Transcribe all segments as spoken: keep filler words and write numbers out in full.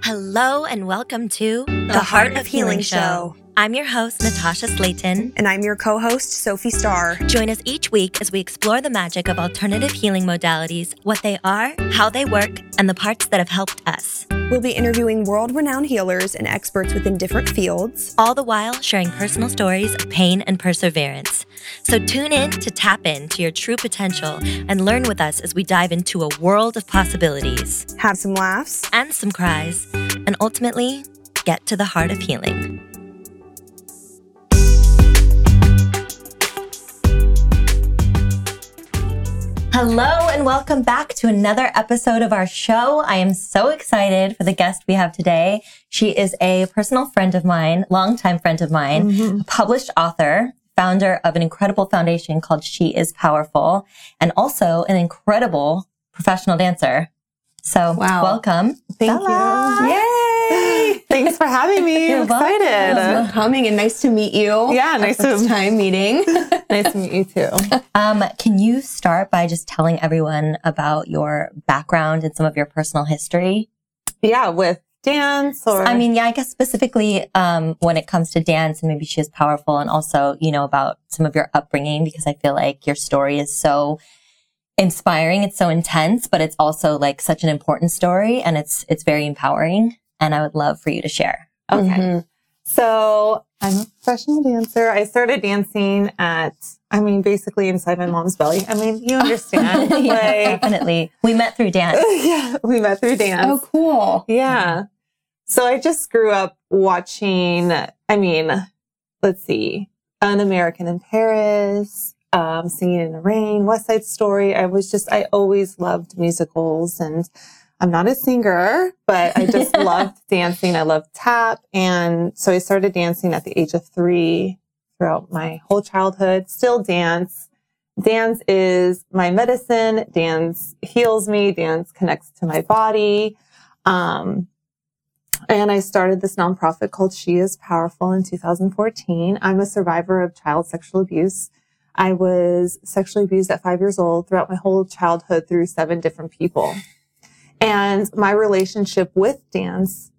Hello and welcome to The Heart of Healing Show. I'm your host, Natasha Slayton. And I'm your co-host, Sophie Starr. Join us each week as we explore the magic of alternative healing modalities, what they are, how they work, and the parts that have helped us. We'll be interviewing world-renowned healers and experts within different fields, all the while sharing personal stories of pain and perseverance. So tune in to tap into your true potential and learn with us as we dive into a world of possibilities. Have some laughs and some cries, and ultimately get to the heart of healing. Hello and welcome back to another episode of our show. I am so excited for the guest we have today. She is a personal friend of mine, longtime friend of mine, mm-hmm. a published author, founder of an incredible foundation called She Is Powerful, and also an incredible professional dancer. So wow. welcome. Thank Bella. you. Yay! Thanks for having me. I'm excited. Thanks for coming and nice to meet you. Yeah, nice to time meeting. Nice to meet you too. Um, can you start by just telling everyone about your background and some of your personal history? Yeah, with dance or I mean, yeah, I guess specifically um when it comes to dance and maybe She Is Powerful, and also, you know, about some of your upbringing, because I feel like your story is so inspiring. It's so intense, but it's also like such an important story, and it's it's very empowering. And I would love for you to share. Okay. Mm-hmm. So I'm a professional dancer. I started dancing at, I mean, basically inside my mom's belly. I mean, you understand. Yeah, like, definitely. We met through dance. Yeah, we met through dance. Oh, cool. Yeah. So I just grew up watching, I mean, let's see, An American in Paris, um, Singing in the Rain, West Side Story. I was just, I always loved musicals, and I'm not a singer, but I just loved dancing. I loved tap. And so I started dancing at the age of three throughout my whole childhood. Still dance. Dance is my medicine. Dance heals me. Dance connects to my body. Um, and I started this nonprofit called She Is Powerful in two thousand fourteen. I'm a survivor of child sexual abuse. I was sexually abused at five years old throughout my whole childhood through seven different people. And my relationship with dance,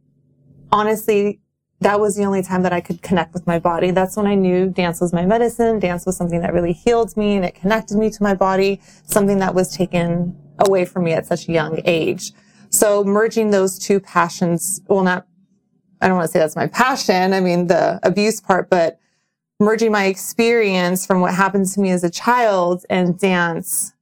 honestly, that was the only time that I could connect with my body. That's when I knew dance was my medicine. Dance was something that really healed me, and it connected me to my body, something that was taken away from me at such a young age. So merging those two passions, well, not, I don't want to say that's my passion. I mean, the abuse part, but merging my experience from what happened to me as a child and dance,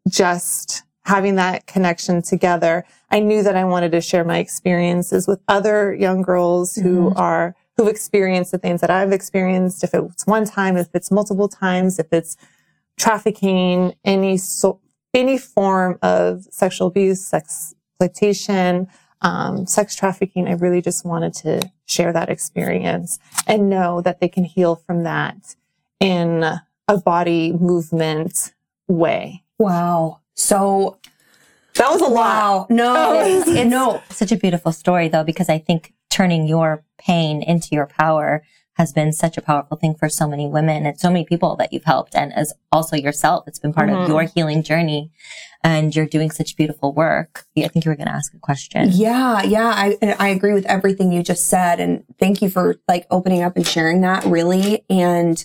just having that connection together, I knew that I wanted to share my experiences with other young girls who mm-hmm. are, who've experienced the things that I've experienced. If it's one time, if it's multiple times, if it's trafficking, any so, any form of sexual abuse, sex exploitation, um, sex trafficking, I really just wanted to share that experience and know that they can heal from that in a body movement way. Wow. So that was a lot. No, it's, it's no. Such a beautiful story, though, because I think turning your pain into your power has been such a powerful thing for so many women and so many people that you've helped. And as also yourself, it's been part mm-hmm. of your healing journey, and you're doing such beautiful work. I think you were going to ask a question. Yeah. Yeah. I, I agree with everything you just said. And thank you for like opening up and sharing that, really. And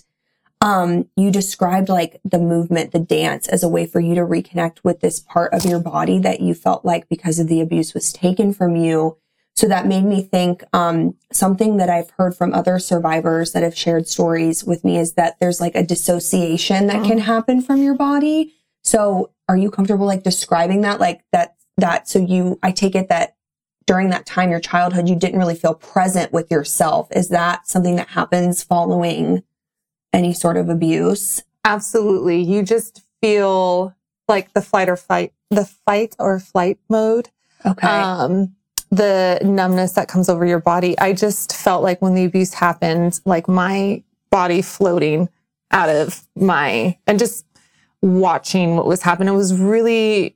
Um, you described like the movement, the dance, as a way for you to reconnect with this part of your body that you felt like because of the abuse was taken from you. So that made me think, um, something that I've heard from other survivors that have shared stories with me is that there's like a dissociation that can happen from your body. So are you comfortable like describing that? Like that, that, so you, I take it that during that time, your childhood, you didn't really feel present with yourself. Is that something that happens following any sort of abuse? Absolutely. You just feel like the flight or fight, the fight or flight mode. Okay. Um, the numbness that comes over your body. I just felt like when the abuse happened, like my body floating out of my, and just watching what was happening. It was really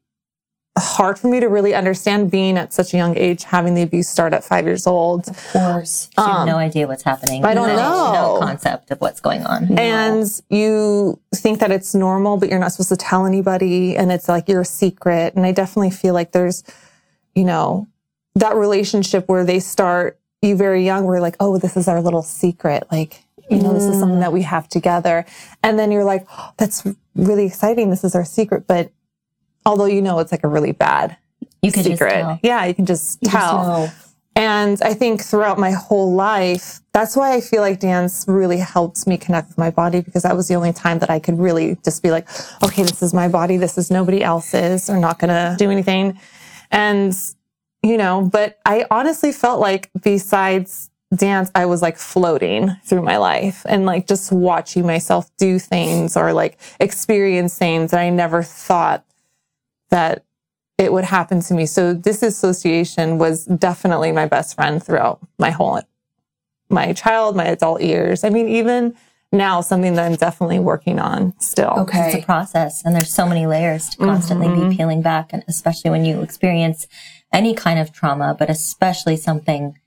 hard for me to really understand, being at such a young age, having the abuse start at five years old. Of course. You have Um, no idea what's happening. I don't no, know. No concept of what's going on. No. And you think that it's normal, but you're not supposed to tell anybody. And it's like your secret. And I definitely feel like there's, you know, that relationship where they start you very young, where you're like, oh, this is our little secret. Like, you know, mm. this is something that we have together. And then you're like, oh, that's really exciting. This is our secret. But although, you know, it's like a really bad you can secret. Just tell. Yeah, you can just you tell. Just and I think throughout my whole life, that's why I feel like dance really helped me connect with my body, because that was the only time that I could really just be like, okay, this is my body. This is nobody else's. They're not going to do anything. And, you know, but I honestly felt like besides dance, I was like floating through my life and like just watching myself do things or like experience things that I never thought that it would happen to me. So disassociation was definitely my best friend throughout my whole, my child, my adult years. I mean, even now, something that I'm definitely working on still. Okay. It's a process, and there's so many layers to constantly mm-hmm. be peeling back, and especially when you experience any kind of trauma, but especially something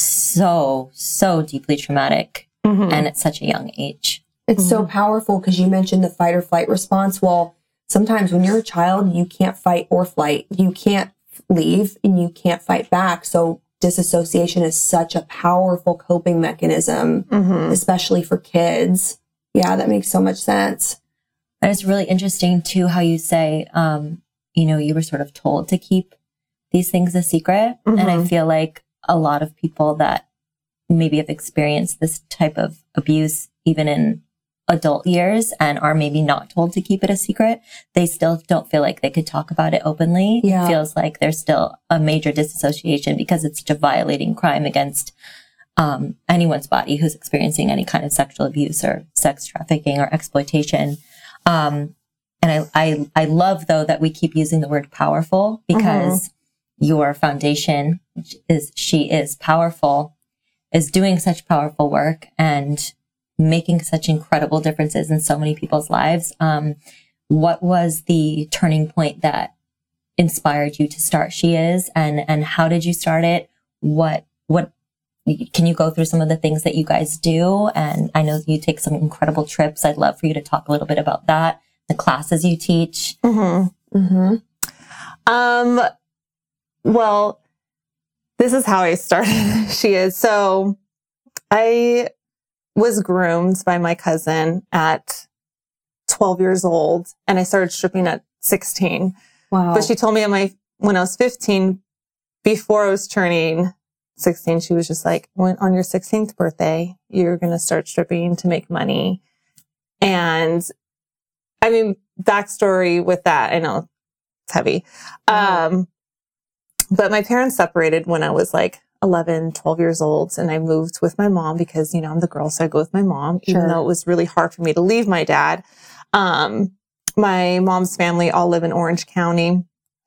so, so deeply traumatic mm-hmm. and at such a young age. It's mm-hmm. so powerful because you mentioned the fight or flight response. Well, sometimes when you're a child, you can't fight or flight. You can't leave and you can't fight back. So disassociation is such a powerful coping mechanism, mm-hmm. especially for kids. Yeah, that makes so much sense. And it's really interesting too, how you say, um, you know, you were sort of told to keep these things a secret. Mm-hmm. And I feel like a lot of people that maybe have experienced this type of abuse, even in adult years, and are maybe not told to keep it a secret, they still don't feel like they could talk about it openly. Yeah. It feels like there's still a major disassociation because it's such a violating crime against um, anyone's body who's experiencing any kind of sexual abuse or sex trafficking or exploitation. Um, and I, I, I love though that we keep using the word powerful, because mm-hmm. your foundation, which is She Is Powerful, is doing such powerful work and making such incredible differences in so many people's lives. Um, what was the turning point that inspired you to start She Is, and, and how did you start it? What, what, can you go through some of the things that you guys do? And I know you take some incredible trips. I'd love for you to talk a little bit about that, the classes you teach. Mm-hmm. Mm-hmm. Um, well, this is how I started She Is. So I was groomed by my cousin at twelve years old, and I started stripping at sixteen. Wow. But she told me at my, when I was fifteen, before I was turning sixteen, she was just like, when, on your sixteenth birthday, you're going to start stripping to make money. And I mean, backstory with that, I know it's heavy. Mm-hmm. Um, but my parents separated when I was like eleven, twelve years old. And I moved with my mom because, you know, I'm the girl. So I go with my mom, sure. even though it was really hard for me to leave my dad. Um, my mom's family all live in Orange County.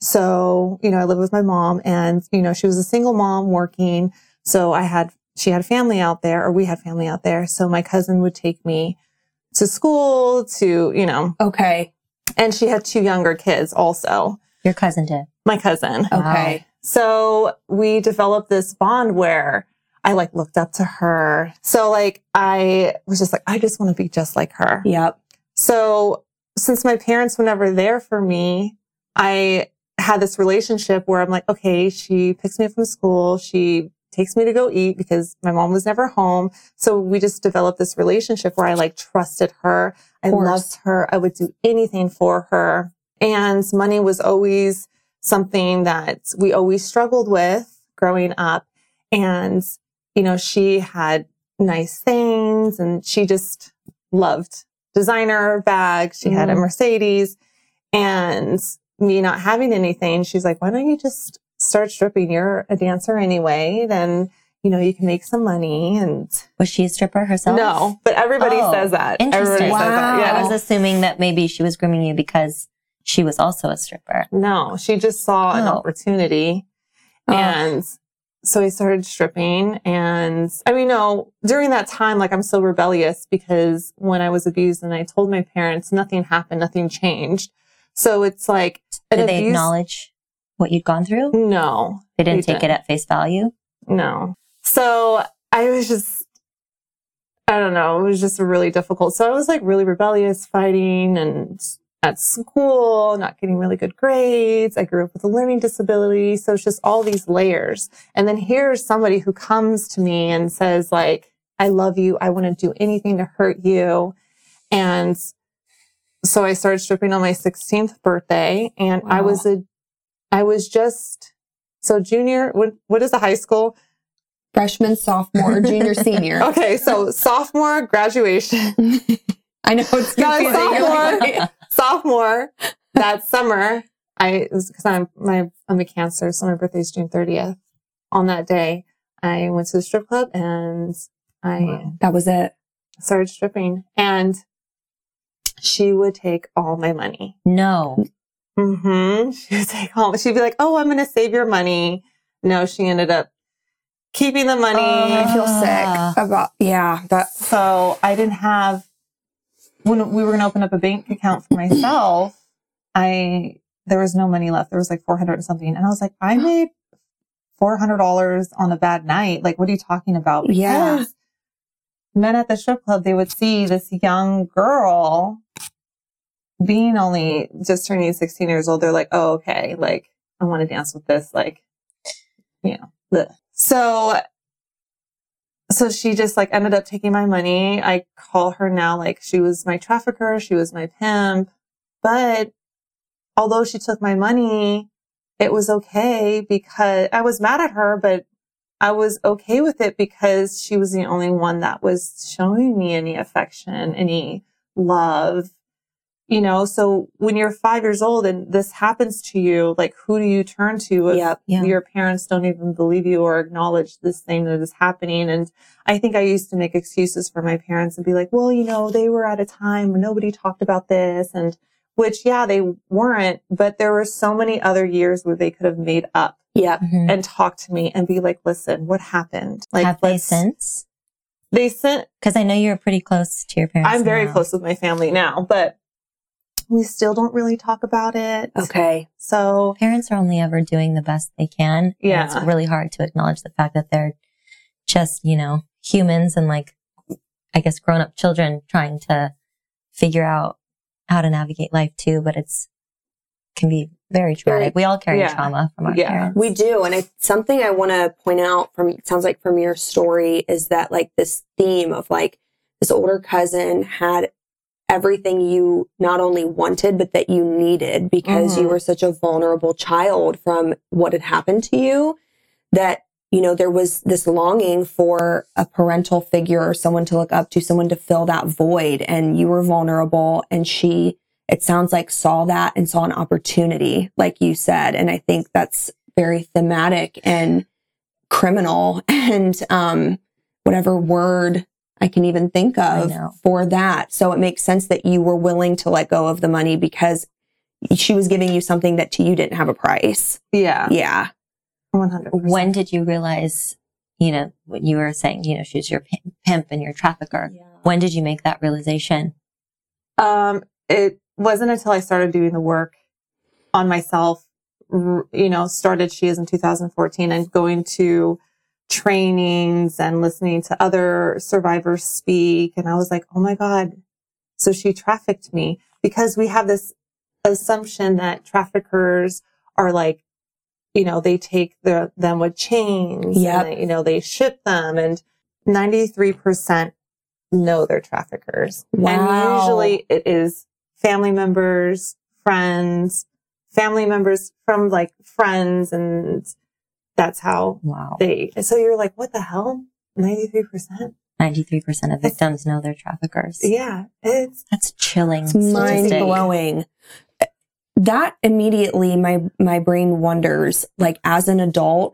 So, you know, I live with my mom, and, you know, she was a single mom working. So I had, she had family out there, or we had family out there. So my cousin would take me to school to, you know. Okay. And she had two younger kids also. Your cousin did? My cousin. Okay. Wow. So we developed this bond where I like looked up to her. So like, I was just like, I just want to be just like her. Yep. So since my parents were never there for me, I had this relationship where I'm like, okay, she picks me up from school. She takes me to go eat because my mom was never home. So we just developed this relationship where I like trusted her. I loved her. I would do anything for her. And money was always something that we always struggled with growing up. And, you know, she had nice things, and she just loved designer bags. She mm. had a Mercedes, and me not having anything, she's like, why don't you just start stripping? You're a dancer anyway. Then, you know, you can make some money. And was she a stripper herself? No, but everybody oh, says that. Interesting. Everybody wow. says that. Yeah. I was assuming that maybe she was grooming you because she was also a stripper. No, she just saw oh. an opportunity. Oh. And so I started stripping. And I mean, no, during that time, like I'm so rebellious because when I was abused and I told my parents, nothing happened, nothing changed. So it's like, did abuse- they acknowledge what you'd gone through? No. They didn't they take didn't. it at face value? No. So I was just, I don't know, it was just really difficult. So I was like really rebellious, fighting and at school, not getting really good grades. I grew up with a learning disability. So it's just all these layers. And then here's somebody who comes to me and says like, I love you. I want to do anything to hurt you. And so I started stripping on my sixteenth birthday, and wow. I was a, I was just, so junior, what, what is a high school? Freshman, sophomore, junior, senior. Okay. So sophomore graduation. I know it's confusing. sophomore, sophomore that summer, I, cause I'm, my, I'm a Cancer. So my birthday is June thirtieth. On that day, I went to the strip club and I, wow. that was it. Started stripping, and she would take all my money. No. Mm-hmm. She would take all, she'd be like, oh, I'm going to save your money. No, she ended up keeping the money. Uh, I feel sick about, yeah. That. So I didn't have, when we were going to open up a bank account for myself, I, there was no money left. There was like four hundred and something. And I was like, I made four hundred dollars on a bad night. Like, what are you talking about? Because yeah. men at the strip club, they would see this young girl being only just turning sixteen years old. They're like, oh, okay. Like, I want to dance with this. Like, you know, bleh. so, so she just like ended up taking my money. I call her now, like she was my trafficker. She was my pimp. But although she took my money, it was okay because I was mad at her, but I was okay with it because she was the only one that was showing me any affection, any love, you know? So when you're five years old and this happens to you, like, who do you turn to if yep, yeah. your parents don't even believe you or acknowledge this thing that is happening? And I think I used to make excuses for my parents and be like, well, you know, they were at a time when nobody talked about this, and which, yeah, they weren't, but there were so many other years where they could have made up. Yep. Mm-hmm. And talk to me and be like, listen, what happened? Like, have they since? They sent, because I know you're pretty close to your parents. I'm very now. close with my family now, but we still don't really talk about it. Okay. So parents are only ever doing the best they can. Yeah. It's really hard to acknowledge the fact that they're just, you know, humans and like, I guess, grown up children trying to figure out how to navigate life too. But it's, can be very traumatic. We all carry yeah. trauma from our yeah. parents. We do. And I, something I want to point out from, it sounds like from your story is that like this theme of like this older cousin had everything you not only wanted, but that you needed because mm-hmm. you were such a vulnerable child from what had happened to you, that, you know, there was this longing for a parental figure or someone to look up to, someone to fill that void. And you were vulnerable, and she, it sounds like, saw that and saw an opportunity, like you said. And I think that's very thematic and criminal and um, whatever word I can even think of for that. So it makes sense that you were willing to let go of the money because she was giving you something that to you didn't have a price. Yeah. Yeah. one hundred percent. When did you realize, you know, what you were saying, you know, she's your pimp and your trafficker. Yeah. When did you make that realization? Um, it wasn't until I started doing the work on myself, you know, started She Is in two thousand fourteen and going to trainings and listening to other survivors speak. And I was like, oh my God. So she trafficked me, because we have this assumption that traffickers are like, you know, they take the, them with chains, yep. and they, you know, they ship them, and ninety-three percent know they're traffickers. Wow. And usually it is family members, friends, family members from like friends, and that's how wow. they, so you're like, what the hell? ninety-three percent? ninety-three percent of victims know they're traffickers. Yeah. It's, that's chilling. It's mind blowing. That immediately, my, my brain wonders, like, as an adult,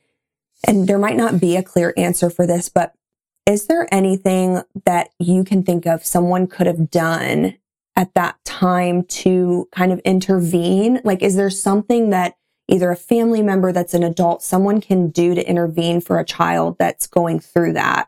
and there might not be a clear answer for this, but is there anything that you can think of someone could have done at that time to kind of intervene? Like, is there something that either a family member that's an adult, someone can do to intervene for a child that's going through that?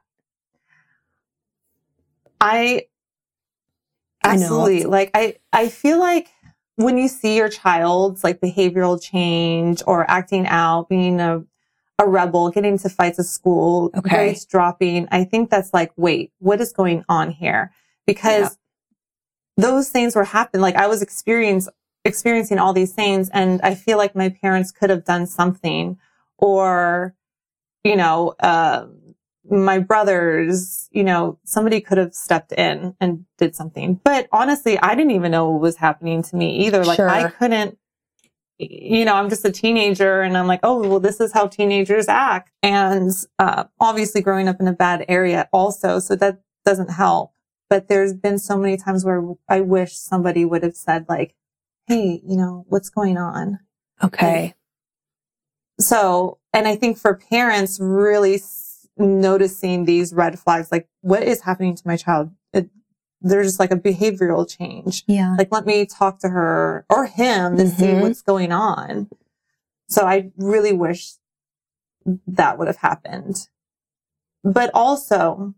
I absolutely, I know. like, I, I feel like when you see your child's like behavioral change or acting out, being a, a rebel, getting into fights at school, okay. grades dropping, I think that's like, wait, what is going on here? Because those things were happening. Like I was experience, experiencing all these things, and I feel like my parents could have done something, or, you know, uh, my brothers, you know, somebody could have stepped in and did something. But honestly, I didn't even know what was happening to me either. Like Sure. I couldn't, you know, I'm just a teenager, and I'm like, oh, well, this is how teenagers act. And uh, obviously growing up in a bad area also, so that doesn't help. But there's been so many times where I wish somebody would have said like, hey, you know, what's going on? Okay. And so, and I think for parents really s- noticing these red flags, like what is happening to my child? It, there's just like a behavioral change. Yeah. Like, let me talk to her or him to Mm-hmm. see what's going on. So I really wish that would have happened. But also,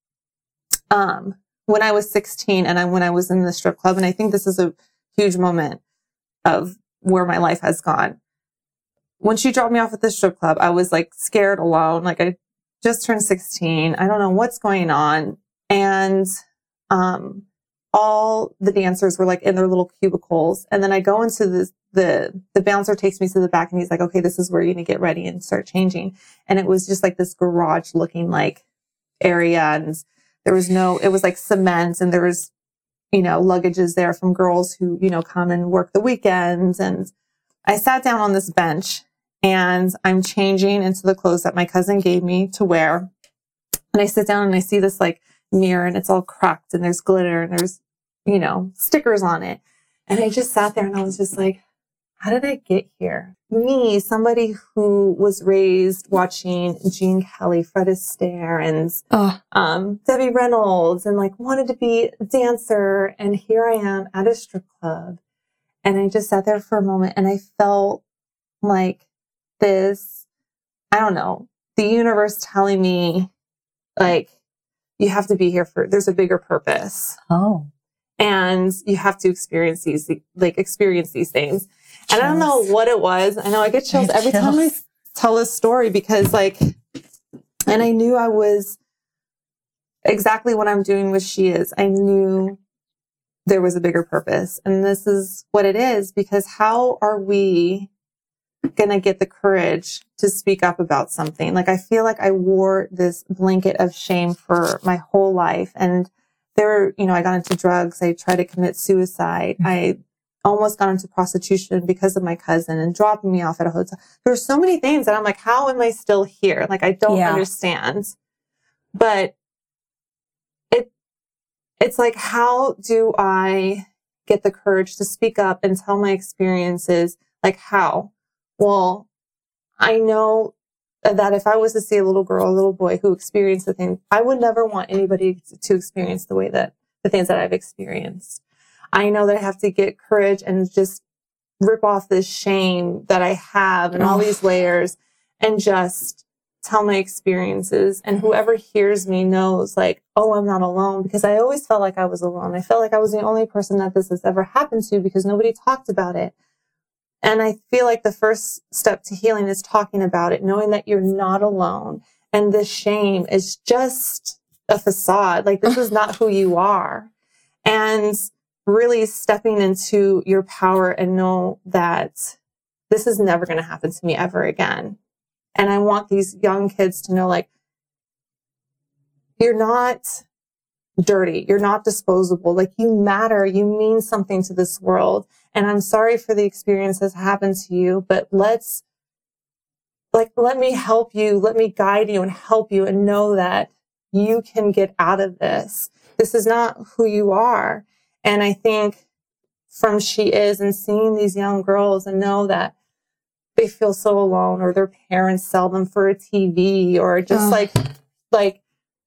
um, when I was sixteen and I, when I was in the strip club, and I think this is a huge moment of where my life has gone. When she dropped me off at the strip club, I was like scared, alone. Like I just turned sixteen. I don't know what's going on. And, um, all the dancers were like in their little cubicles. And then I go into this, the, the bouncer takes me to the back and he's like, okay, this is where you're going to get ready and start changing. And it was just like this garage looking like area. And there was no, it was like cement, and there was, you know, luggages there from girls who, you know, come and work the weekends. And I sat down on this bench and I'm changing into the clothes that my cousin gave me to wear. And I sit down and I see this like mirror, and it's all cracked, and there's glitter, and there's, you know, stickers on it. And I just sat there and I was just like, how did I get here? Me, somebody who was raised watching Gene Kelly, Fred Astaire, and Oh, um, Debbie Reynolds, and like wanted to be a dancer. And here I am at a strip club. And I just sat there for a moment, and I felt like this, I don't know, the universe telling me like, you have to be here for, there's a bigger purpose. Oh. And you have to experience these, like experience these things. And I don't know what it was. I know I get chills I have every time I chills. tell this story, because like, and I knew I was exactly what I'm doing with She Is. I knew there was a bigger purpose, and this is what it is. Because how are we going to get the courage to speak up about something? Like, I feel like I wore this blanket of shame for my whole life. And there, you know, I got into drugs. I tried to commit suicide. Mm-hmm. I almost got into prostitution because of my cousin and dropping me off at a hotel. There's so many things that I'm like, how am I still here? Like, I don't Yeah. understand. But it, it's like, how do I get the courage to speak up and tell my experiences? Like, how? Well, I know that if I was to see a little girl, a little boy who experienced the thing, I would never want anybody to experience the way that the things that I've experienced. I know that I have to get courage and just rip off this shame that I have and all these layers, and just tell my experiences. And whoever hears me knows like, oh, I'm not alone, because I always felt like I was alone. I felt like I was the only person that this has ever happened to, because nobody talked about it. And I feel like the first step to healing is talking about it, knowing that you're not alone. And this shame is just a facade. Like, this is not who you are. And really stepping into your power and know that this is never going to happen to me ever again. And I want these young kids to know, like, you're not dirty. You're not disposable. Like, you matter. You mean something to this world. And I'm sorry for the experience that's happened to you, but let's, like, let me help you. Let me guide you and help you, and know that you can get out of this. This is not who you are. And I think from She Is, and seeing these young girls and know that they feel so alone, or their parents sell them for a T V, or just Ugh. like, like,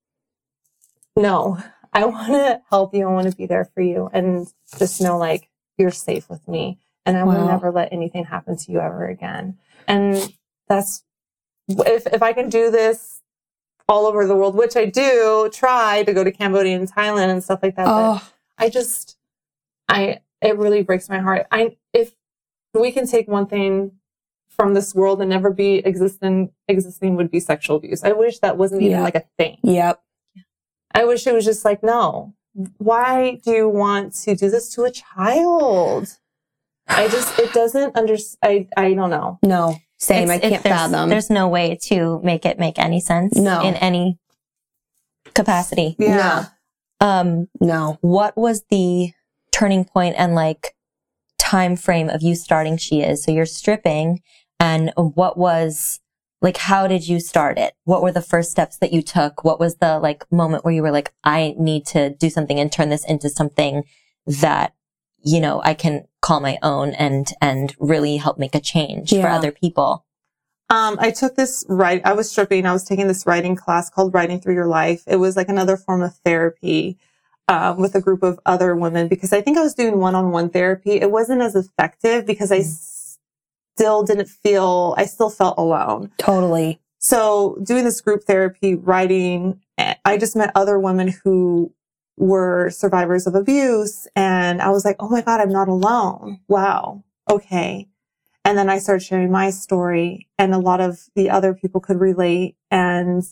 no, I want to help you. I want to be there for you, and just know like you're safe with me, and I Wow. will never let anything happen to you ever again. And that's, if, if I can do this all over the world, which I do try to go to Cambodia and Thailand and stuff like that. Oh. But I just, I, it really breaks my heart. I, if we can take one thing from this world and never be existing, existing would be sexual abuse. I wish that wasn't even Yeah. like a thing. Yep. I wish it was just like, no, why do you want to do this to a child? I just, it doesn't under, I, I don't know. No, same. It's, I can't there's, fathom. There's no way to make it make any sense No. in any capacity. Yeah. Um, no. what was the turning point and like time frame of you starting She Is? So you're stripping, and what was like, how did you start it? What were the first steps that you took? What was the like moment where you were like, I need to do something and turn this into something that, you know, I can call my own and, and really help make a change Yeah. for other people? Um, I took this write. I was stripping. I was taking this writing class called Writing Through Your Life. It was like another form of therapy, um, with a group of other women, because I think I was doing one-on-one therapy. It wasn't as effective because I still didn't feel, I still felt alone. Totally. So doing this group therapy, writing, I just met other women who were survivors of abuse. And I was like, oh my God, I'm not alone. Wow. Okay. And then I started sharing my story, and a lot of the other people could relate. And,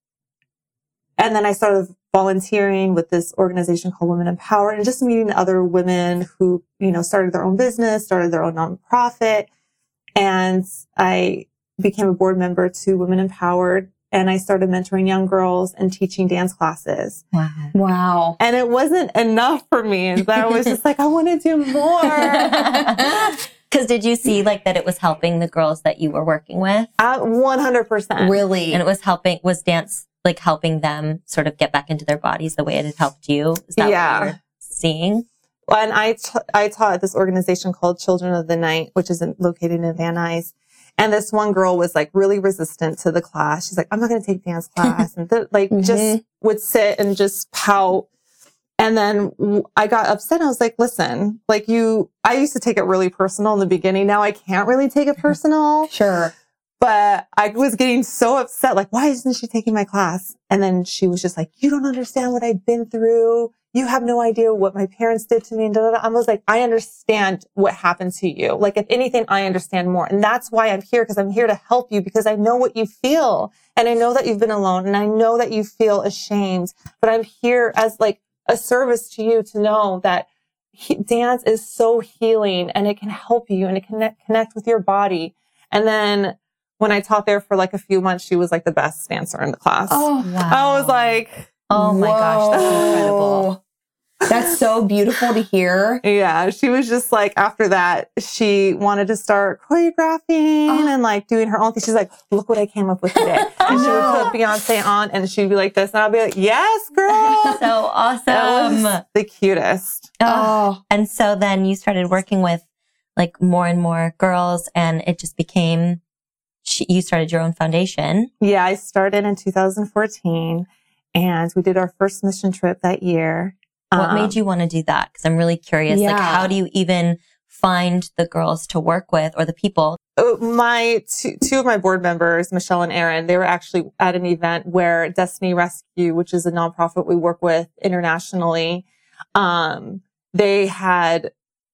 and then I started volunteering with this organization called Women Empowered, and just meeting other women who, you know, started their own business, started their own nonprofit. And I became a board member to Women Empowered, and I started mentoring young girls and teaching dance classes. Wow. Wow. And it wasn't enough for me. And I was just like, I want to do more. Because did you see like that it was helping the girls that you were working with? I, one hundred percent. Really? And it was helping, was dance like helping them sort of get back into their bodies the way it had helped you? Is that Yeah. what you were seeing? And I, t- I taught at this organization called Children of the Night, which is in, located in Van Nuys. And this one girl was like really resistant to the class. She's like, I'm not going to take dance class. And th- like Mm-hmm. just would sit and just pout. And then w- I got upset. I was like, listen, like you, I used to take it really personal in the beginning. Now I can't really take it personal. Sure. But I was getting so upset. Like, why isn't she taking my class? And then she was just like, you don't understand what I've been through. You have no idea what my parents did to me. And da, da, da. I was like, I understand what happened to you. Like, if anything, I understand more. And that's why I'm here, because I'm here to help you, because I know what you feel. And I know that you've been alone, and I know that you feel ashamed, but I'm here as like a service to you to know that he, dance is so healing, and it can help you, and it can connect, connect with your body. And then when I taught there for like a few months, she was like the best dancer in the class. Oh, Wow. I was like, oh my gosh, that's incredible. Whoa. That's so beautiful to hear. yeah, she was just like, after that, she wanted to start choreographing Oh. and like doing her own thing. She's like, look what I came up with today. And she would put Beyonce on, and she'd be like this. And I'd be like, yes, girl. So awesome. That was the cutest. Oh. And so then you started working with like more and more girls, and it just became, you started your own foundation. Yeah, I started in two thousand fourteen, and we did our first mission trip that year. What Um, made you want to do that? Because I'm really curious. Like, Yeah. how do you even find the girls to work with, or the people? Uh, my two, two of my board members, Michelle and Aaron, they were actually at an event where Destiny Rescue, which is a nonprofit we work with internationally, um, they had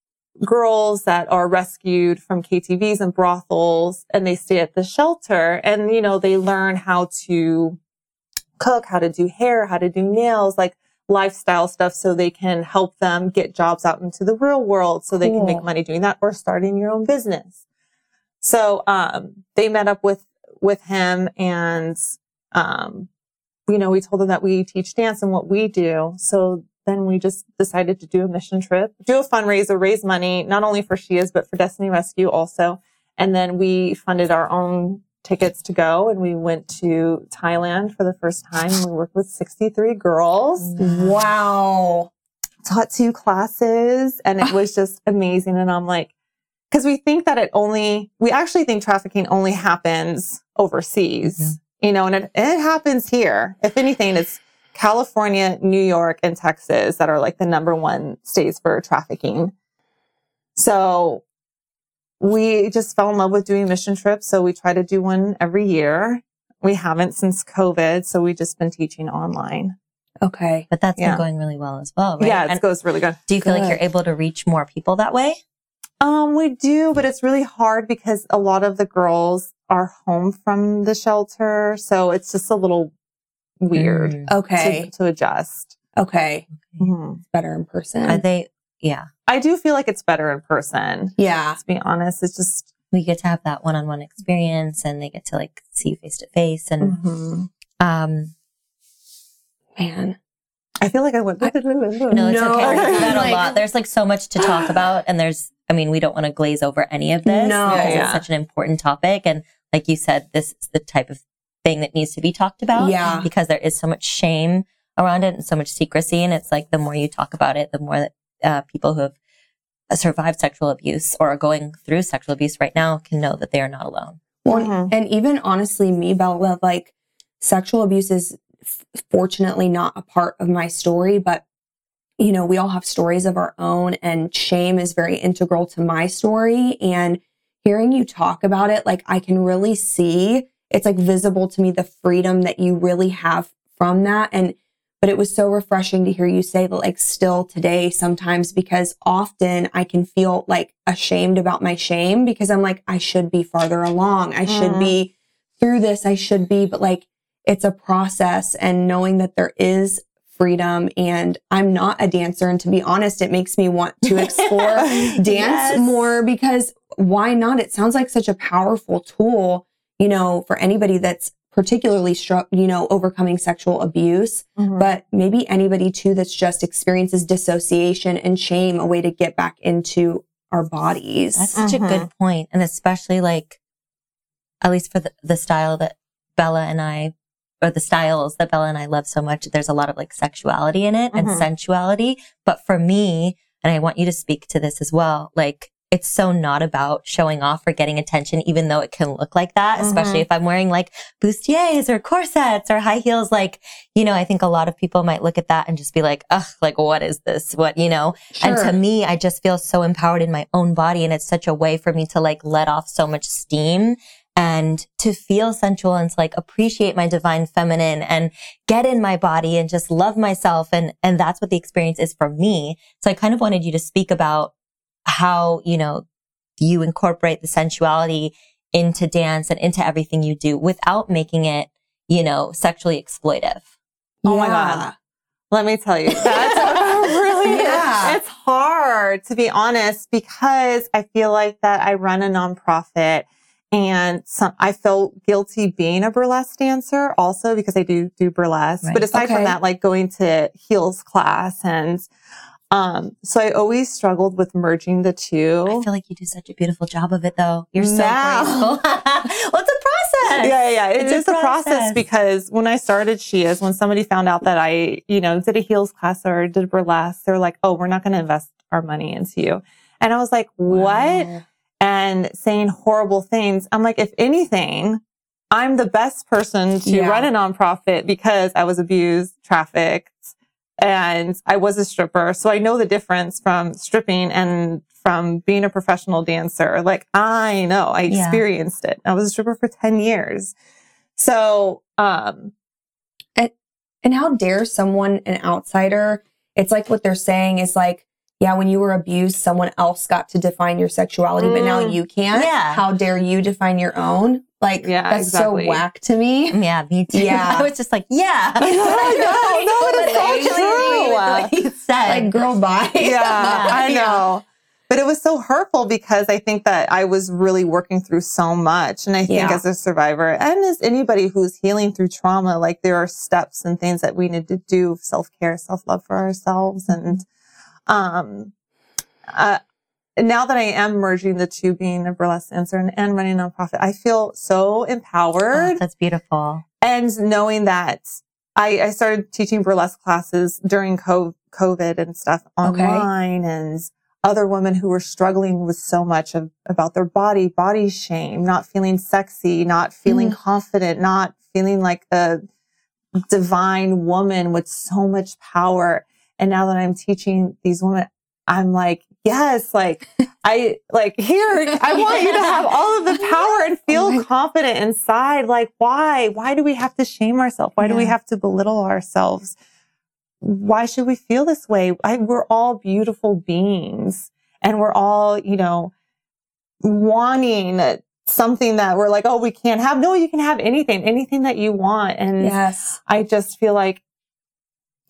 girls that are rescued from K T Vs and brothels, and they stay at the shelter, and, you know, they learn how to cook, how to do hair, how to do nails, like lifestyle stuff, so they can help them get jobs out into the real world, so they can make Cool. money doing that, or starting your own business. So, um, they met up with, with him, and, um, you know, we told them that we teach dance and what we do. So then we just decided to do a mission trip, do a fundraiser, raise money, not only for She Is, but for Destiny Rescue also. And then we funded our own tickets to go, and we went to Thailand for the first time. We worked with sixty-three girls, Wow. taught two classes, and it was just amazing. And I'm like, because we think that it only, we actually think trafficking only happens overseas, mm-hmm. you know, and it, it happens here. If anything, it's California, New York, and Texas that are like the number one states for trafficking. So we just fell in love with doing mission trips. So we try to do one every year. We haven't since COVID. So we've just been teaching online. Okay. But that's Yeah. been going really well as well, right? Yeah, it And goes really good. do you feel like Good. you're able to reach more people that way? Um, we do, but it's really hard because a lot of the girls are home from the shelter. So it's just a little weird Mm. Okay. to, to adjust. Okay. Mhm. It's better in person. Are they, yeah. I do feel like it's better in person. Yeah. To be honest, it's just, We get to have that one-on-one experience and they get to like see you face to face. And, mhm. um, Man. I feel like I went, no, it's No. okay. We've had a Like- lot. There's like so much to talk about. And there's, I mean, we don't want to glaze over any of this No. because Yeah. it's such an important topic. And like you said, this is the type of thing that needs to be talked about. Yeah. Because there is so much shame around it and so much secrecy. And it's like the more you talk about it, the more that uh, people who have survived sexual abuse or are going through sexual abuse right now can know that they are not alone. Well, Mhm. and even honestly, me, Bella, like sexual abuse is f- fortunately not a part of my story, but you know, we all have stories of our own and shame is very integral to my story. And hearing you talk about it, like I can really see it's like visible to me, the freedom that you really have from that. And, but it was so refreshing to hear you say that like still today sometimes, because often I can feel like ashamed about my shame because I'm like, I should be farther along. I should Mhm. be through this. I should be, but like it's a process and knowing that there is freedom. And I'm not a dancer. And to be honest, it makes me want to explore dance Yes. more because why not? It sounds like such a powerful tool, you know, for anybody that's particularly struck, you know, overcoming sexual abuse, Mhm. but maybe anybody too that's just experiences dissociation and shame, a way to get back into our bodies. That's such Mhm. a good point. And especially like, at least for the, the style that Bella and I, or the styles that Bella and I love so much, there's a lot of like sexuality in it and Mhm. sensuality. But for me, and I want you to speak to this as well, like it's so not about showing off or getting attention, even though it can look like that, Mhm. especially if I'm wearing like bustiers or corsets or high heels. Like, you know, I think a lot of people might look at that and just be like, ugh, like what is this? What, you know? And to Sure. me, I just feel so empowered in my own body. And it's such a way for me to like let off so much steam and to feel sensual and to like appreciate my divine feminine and get in my body and just love myself. And, and that's what the experience is for me. So I kind of wanted you to speak about how, you know, you incorporate the sensuality into dance and into everything you do without making it, you know, sexually exploitive. Oh my Yeah. God. Let me tell you, that's really, Yeah. it's hard to be honest, because I feel like that I run a nonprofit and some, I feel guilty being a burlesque dancer also because I do do burlesque. Right. But aside Okay. from that, like going to heels class and, um, so I always struggled with merging the two. I feel like you do such a beautiful job of it though. You're so Now. graceful. Well, it's a process. Yeah, yeah, it It's is a process because when I started She Is, when somebody found out that I, you know, did a heels class or did burlesque, they're like, oh, we're not going to invest our money into you. And I was like, what? Wow. And saying horrible things. I'm like, if anything, I'm the best person to Yeah. run a nonprofit because I was abused, trafficked, and I was a stripper. So I know the difference from stripping and from being a professional dancer. Like I know, I Yeah. experienced it. I was a stripper for ten years. So, um, And how dare someone, an outsider, it's like what they're saying is like, yeah, when you were abused, someone else got to define your sexuality, but now Mm. you can't. Yeah. How dare you define your own? Like, Yeah, that's exactly. so whack to me. Yeah, me too. Yeah. I was just like, yeah. I know, no, but it's so I actually agree with what you said. Like, girl, bye. yeah, I Yeah. know. But it was so hurtful because I think that I was really working through so much. And I think Yeah. as a survivor and as anybody who's healing through trauma, like there are steps and things that we need to do, self-care, self-love for ourselves. And, um, uh, now that I am merging the two, being a burlesque dancer and, and running a nonprofit, I feel so empowered. Oh, that's beautiful. And knowing that I, I started teaching burlesque classes during co- COVID and stuff Okay. online, and other women who were struggling with so much of, about their body, body shame, not feeling sexy, not feeling Mm. confident, not feeling like a divine woman with so much power. And now that I'm teaching these women, I'm like, yes, like I, like here, I want you to have all of the power and feel Oh my- confident inside. Like, why? Why do we have to shame ourselves? Why do we Yeah. have to belittle ourselves? Why should we feel this way? I, we're all beautiful beings, and we're all, you know, wanting something that we're like, oh, we can't have. No, you can have anything, anything that you want. And Yes. I just feel like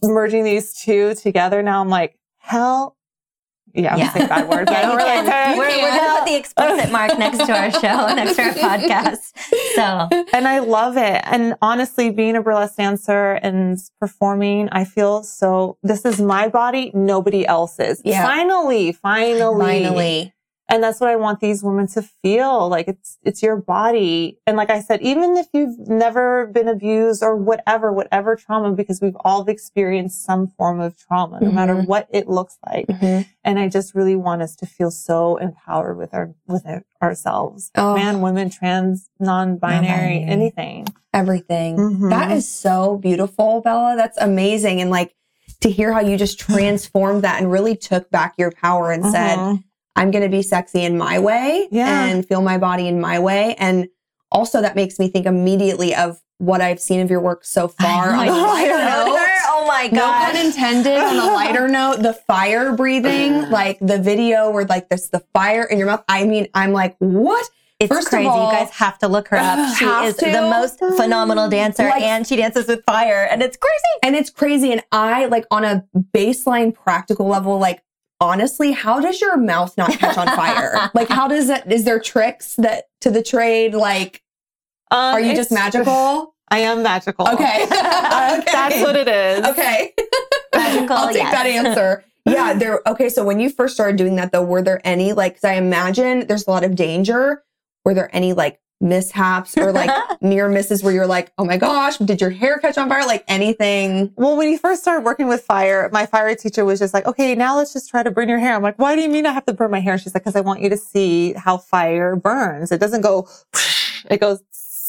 merging these two together now, I'm like, hell. Yeah, I'm Yeah. saying bad words. Yeah, I don't you really can. care. We're, we're going to put the explicit mark next to our show, next to our podcast. So, And I love it. And honestly, being a burlesque dancer and performing, I feel so, this is my body, nobody else's. Yeah. Finally, finally. Finally. And that's what I want these women to feel. Like it's, it's your body. And like I said, even if you've never been abused or whatever, whatever trauma, because we've all experienced some form of trauma, no Mm-hmm. matter what it looks like. Mm-hmm. And I just really want us to feel so empowered with our, with our, ourselves. Oh. Man, women, trans, non-binary, Non-binary. anything. Everything. Mhm. That is so beautiful, Bella. That's amazing. And like to hear how you just transformed that and really took back your power and said, Mhm. I'm going to be sexy in my way Yeah. and feel my body in my way. And also that makes me think immediately of what I've seen of your work so far. I On a know, lighter I know. note, Oh my no God. pun intended, on a lighter note, the fire breathing, like the video where like this, the fire in your mouth. I mean, I'm like, what? It's First of crazy. all- You guys have to look her up. She Have is to. the most phenomenal dancer Like- and she dances with fire and it's crazy. And it's crazy. And I like on a baseline practical level, like, honestly, how does your mouth not catch on fire? Like, how does that, is there tricks that to the trade? Like, Um, are you it's- just magical? I am magical. Okay. Uh, Okay. That's what it is. Okay. Magical, I'll take yes. that answer. Yeah. There. Okay. So when you first started doing that though, were there any, like, cause I imagine there's a lot of danger. Were there any like mishaps or like near misses where you're like, oh my gosh, did your hair catch on fire? Like anything? Well, when you first started working with fire, my fire teacher was just like, okay, now let's just try to burn your hair. I'm like, why do you mean I have to burn my hair? She's like, because I want you to see how fire burns. It doesn't go, it goes.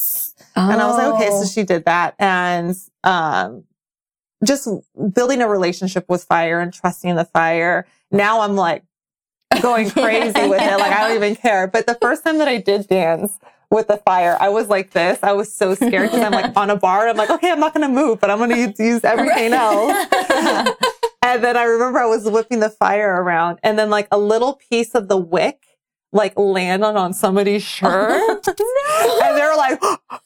And I was like, okay, so she did that. And, um, just building a relationship with fire and trusting the fire. Now I'm like going crazy with it. Like, I don't even care. But the first time that I did dance with the fire, I was like this. I was so scared because I'm like on a bar. I'm like, okay, I'm not going to move, but I'm going to use everything else. And then I remember I was whipping the fire around and then like a little piece of the wick like landed on somebody's shirt. And they were like,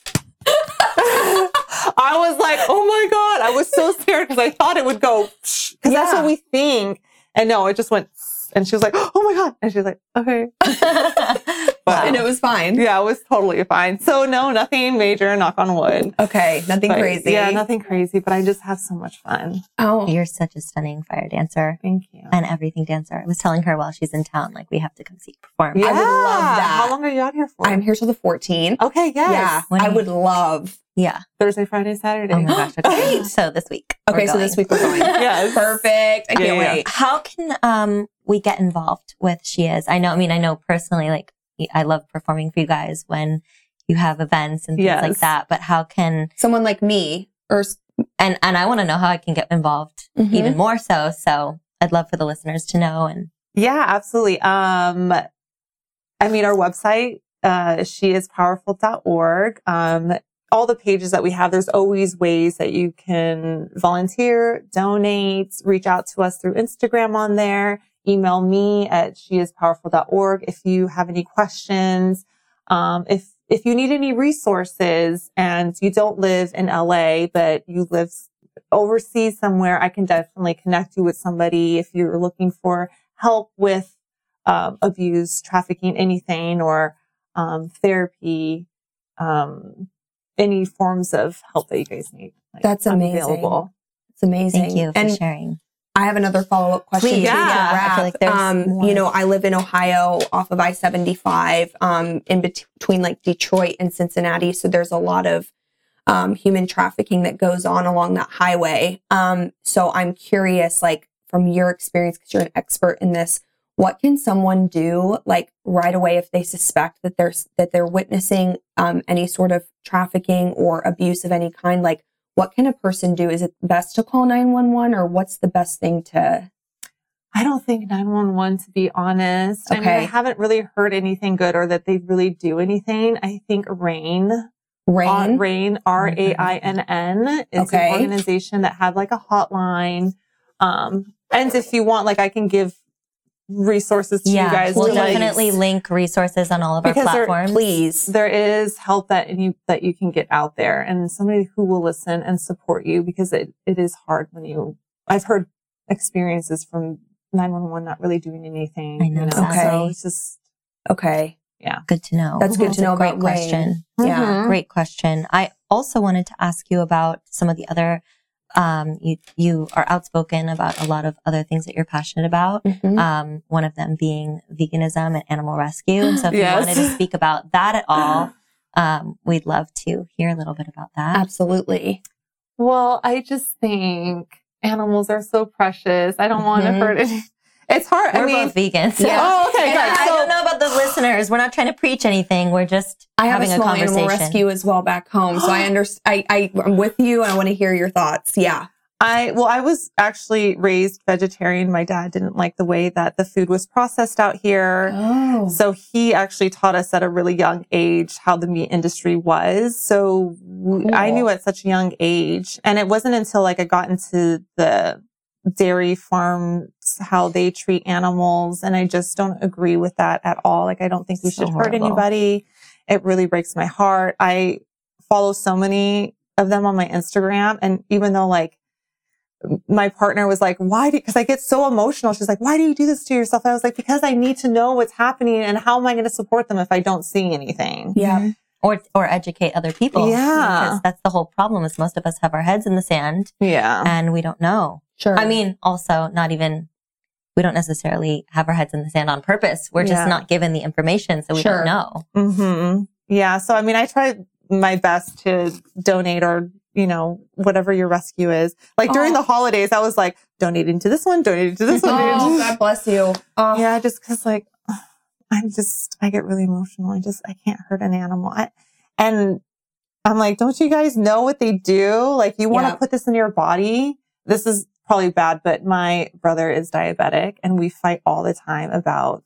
I was like, oh my God. I was so scared because I thought it would go, because Yeah. that's what we think. And no, it just went, and she was like, oh my God. And she was like, okay. But, And it was fine. yeah, it was totally fine. So no, nothing major, knock on wood. Okay. Nothing But, crazy. Yeah, nothing crazy, but I just have so much fun. Oh, You're such a stunning fire dancer Thank you. and everything dancer. I was telling her while she's in town, like, we have to come see you perform. Yeah. I would love that. How long are you out here for? I'm here till the fourteenth. Okay, yes. Yeah. When I are you- would love. Yeah. Thursday, Friday, Saturday. Oh my gosh. Okay. Great. So this week. we're Okay. So going. this week we're going. Yes. Perfect. I can't Yeah, yeah. wait. How can um we get involved with She Is? I know, I mean, I know personally, like, I love performing for you guys when you have events and things Yes. like that, but how can, Someone like me or s- and, and I want to know how I can get involved Mhm. even more so. So I'd love for the listeners to know. And Yeah, absolutely. Um, I mean, our website, uh, she is powerful dot org. Um, all the pages that we have, there's always ways that you can volunteer, donate, reach out to us through Instagram on there, email me at she is powerful dot org if you have any questions. Um, if, if you need any resources and you don't live in L A, but you live overseas somewhere, I can definitely connect you with somebody if you're looking for help with um, abuse, trafficking, anything, or um, therapy, um, any forms of help that you guys need. Like, That's I'm amazing. available. it's amazing. thank you for And sharing. I have another follow up question. Please, to yeah. wrap. I feel like there's um, more. you know, I live in Ohio off of I seventy-five, um, in bet- between like Detroit and Cincinnati. So there's a lot of um, human trafficking that goes on along that highway. Um, so I'm curious, like from your experience, because you're an expert in this, what can someone do like right away if they suspect that there's that they're witnessing um, any sort of trafficking or abuse of any kind? Like, what can a person do? Is it best to call nine one one or what's the best thing to? I don't think nine one one, to be honest. I mean, I Okay. haven't really heard anything good or that they really do anything. I think RAIN, Rain. Uh, RAIN, R A I N N, is Okay. an organization that have like a hotline. Um, and if you want, like I can give resources to yeah, you guys. we'll to, like, definitely link resources on all of our because there- platforms. Please. there is help that you that you can get out there, and somebody who will listen and support you, because it, it is hard when you. I've heard experiences from nine one one not really doing anything. I know. You know? Okay. So it's just Okay. Good to know. That's good to a know great about question. Rain. Yeah. Mhm. Great question. I also wanted to ask you about some of the other, um, you, you are outspoken about a lot of other things that you're passionate about. Mhm. Um, one of them being veganism and animal rescue. And so if Yes. you wanted to speak about that at all, um, we'd love to hear a little bit about that. Absolutely. Well, I just think animals are so precious. I don't want to Mhm. hurt any. It's hard. We're I mean, both vegans. Yeah. oh, okay, And good. I, I So- don't know about the listeners. We're not trying to preach anything. We're just I have having a a, small conversation. animal rescue as well back home. So I understand. I, I, I'm with you and I want to hear your thoughts. Yeah. I, well, I was actually raised vegetarian. My dad didn't like the way that the food was processed out here. Oh. So he actually taught us at a really young age how the meat industry was. So w- Cool. I knew at such a young age. And it wasn't until like I got into the dairy farms, how they treat animals. And I just don't agree with that at all. Like, I don't think we So should hurt horrible. anybody. It really breaks my heart. I follow so many of them on my Instagram. And even though like, my partner was like, why do, cause I get so emotional. She's like, why do you do this to yourself? I was like, because I need to know what's happening and how am I going to support them if I don't see anything? Yeah. Mhm. Or, or educate other people. Yeah. Because that's the whole problem is most of us have our heads in the sand Yeah. and we don't know. Sure. I mean, also not even, we don't necessarily have our heads in the sand on purpose. We're just Yeah. not given the information. So we Sure. don't know. hmm Yeah. So, I mean, I try my best to donate or, you know, whatever your rescue is. Like during Oh. the holidays, I was like donating to this one, donating to this one. donating to oh, this- God bless you. Oh, Yeah. Just cause like, I'm just, I get really emotional. I just, I can't hurt an animal. I, and I'm like, don't you guys know what they do? Like, you want to Yeah. put this in your body. This is probably bad, but my brother is diabetic and we fight all the time about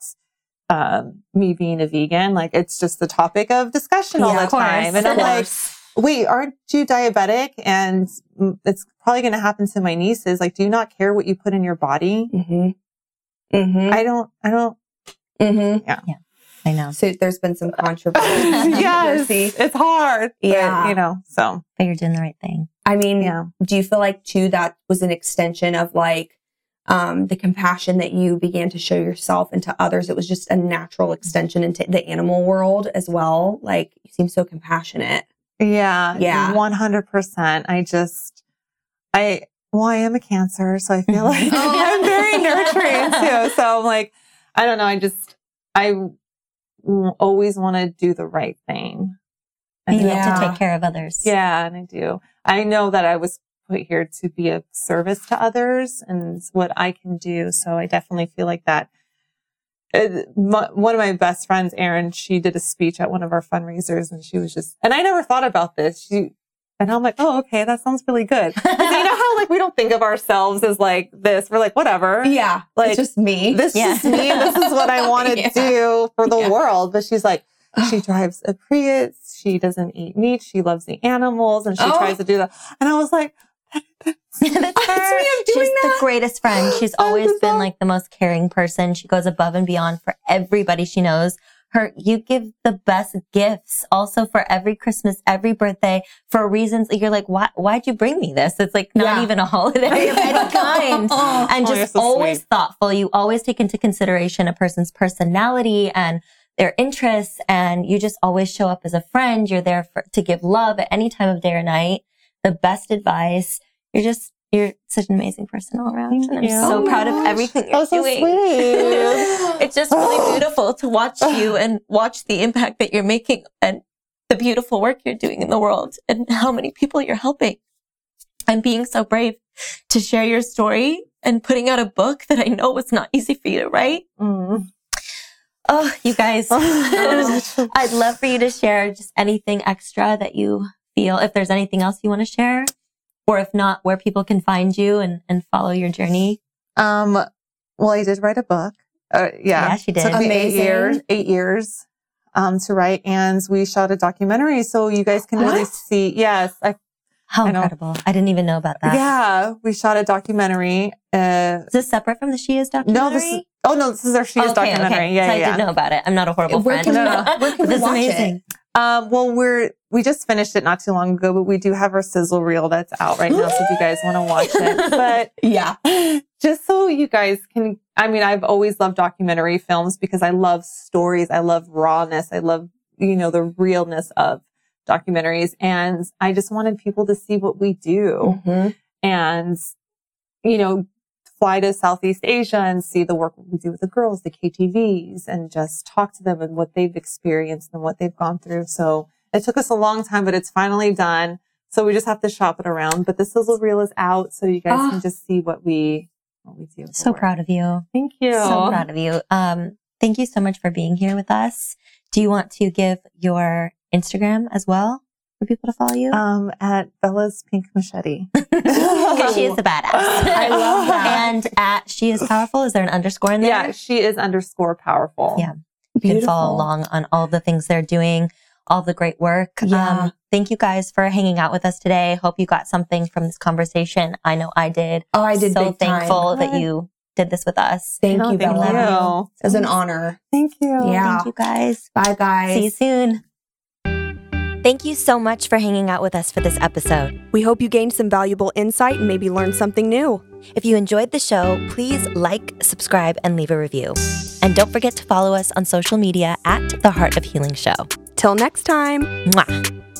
um, me being a vegan. Like, it's just the topic of discussion all Yeah, the of course, time. And of I'm like, course. wait, aren't you diabetic? And mm, it's probably going to happen to my nieces. Like, do you not care what you put in your body? Mm-hmm. Mm-hmm. I don't, I don't. Mm-hmm. I know. So there's been some controversy. Yes, it's hard. but, Yeah. you know, so But you're doing the right thing. I mean, yeah. do you feel like too that was an extension of like um, the compassion that you began to show yourself and to others? It was just a natural extension into the animal world as well. Like you seem so compassionate. Yeah. Yeah. one hundred percent. I just, I, well, I am a Cancer, so I feel like Oh. I'm very nurturing too. So I'm like, I don't know. I just, I w- always want to do the right thing. And you Yeah. have to take care of others. Yeah. And I do. I know that I was put here to be of service to others and what I can do. So I definitely feel like that. Uh, my, one of my best friends, Erin, she did a speech at one of our fundraisers and she was just, and I never thought about this. She, and I'm like, oh, okay, that sounds really good. 'Cause you know how like we don't think of ourselves as like this. We're like, whatever. Yeah. Like, it's just me. This Yeah. is me. This is what I want to Yeah. do for the Yeah. world. But she's like, she drives a Prius. She doesn't eat meat. She loves the animals and she Oh. tries to do that. And I was like, That's That's her. me, I'm She's doing the that. greatest friend. She's I always just been love- like the most caring person. She goes above and beyond for everybody she knows. Her, you give the best gifts also for every Christmas, every birthday for reasons that you're like, why, why'd you bring me this? It's like not Yeah. even a holiday of any kind. And Oh, you're just so always sweet. thoughtful. You always take into consideration a person's personality and their interests. And you just always show up as a friend. You're there for, to give love at any time of day or night, the best advice. You're just, you're such an amazing person all around. And I'm Thank you. so Oh my proud of gosh. everything you're Oh, so doing. sweet. It's just really beautiful to watch you and watch the impact that you're making and the beautiful work you're doing in the world and how many people you're helping. And being so brave to share your story and putting out a book that I know was not easy for you to write. Mm. Oh, you guys, I'd love for you to share just anything extra that you feel, if there's anything else you want to share, or if not, where people can find you and, and follow your journey. Um, well, I did write a book. Uh, yeah. Yeah, she did. Took me eight Amazing. years, eight years, um, to write. And we shot a documentary. So you guys can really What? see. Yes. I, How I know. incredible. I didn't even know about that. Yeah, we shot a documentary. Uh, Is this separate from the She Is documentary? no, this is, oh no, this is our She Is Okay, documentary. okay. Yeah, So yeah, I yeah. didn't know about it. I'm not a horrible Where friend. can, No, no. where can we This is watch amazing. it? Um, well, we're, we just finished it not too long ago, but we do have our sizzle reel that's out right now. So if you guys want to watch it, but Yeah. just so you guys can, I mean, I've always loved documentary films because I love stories. I love rawness. I love, you know, the realness of documentaries. And I just wanted people to see what we do Mm-hmm. and, you know, fly to Southeast Asia and see the work we do with the girls, the K T Vs, and just talk to them and what they've experienced and what they've gone through. So it took us a long time, but it's finally done. So we just have to shop it around. But the sizzle reel is out, so you guys Ah. can just see what we what we do. So proud of you. Thank you. So proud of you. Um, thank you so much for being here with us. Do you want to give your Instagram as well for people to follow you? Um, at Bella's Pink Machete. Because she is a badass. I love that. And at She Is Powerful, is there an underscore in there? Yeah, she is underscore powerful. Yeah. You can Beautiful. follow along on all the things they're doing, all the great work. Yeah. Um, thank you guys for hanging out with us today. Hope you got something from this conversation. I know I did. Oh, I did So big time. thankful that Good. you did this with us. Thank No, you, thank Bella. you. It was an honor. Thank you. Yeah. Thank you guys. Bye, guys. See you soon. Thank you so much for hanging out with us for this episode. We hope you gained some valuable insight and maybe learned something new. If you enjoyed the show, please like, subscribe, and leave a review. And don't forget to follow us on social media at The Heart of Healing Show. Till next time. Mwah.